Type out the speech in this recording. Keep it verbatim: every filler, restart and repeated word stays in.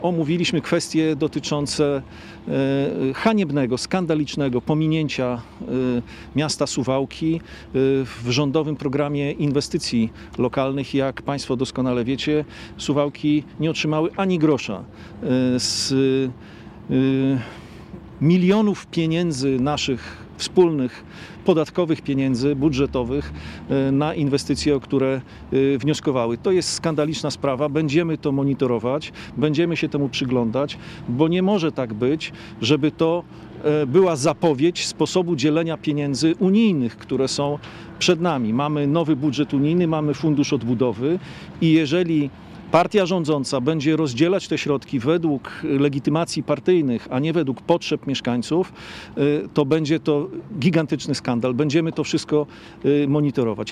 Omówiliśmy kwestie dotyczące e, haniebnego, skandalicznego pominięcia e, miasta Suwałki e, w rządowym programie inwestycji lokalnych. Jak Państwo doskonale wiecie, Suwałki nie otrzymały ani grosza e, z e, milionów pieniędzy naszych wspólnych, podatkowych pieniędzy, budżetowych na inwestycje, o które wnioskowały. To jest skandaliczna sprawa, będziemy to monitorować, będziemy się temu przyglądać, bo nie może tak być, żeby to była zapowiedź sposobu dzielenia pieniędzy unijnych, które są przed nami. Mamy nowy budżet unijny, mamy fundusz odbudowy i jeżeli partia rządząca będzie rozdzielać te środki według legitymacji partyjnych, a nie według potrzeb mieszkańców, to będzie to gigantyczny skandal. Będziemy to wszystko monitorować.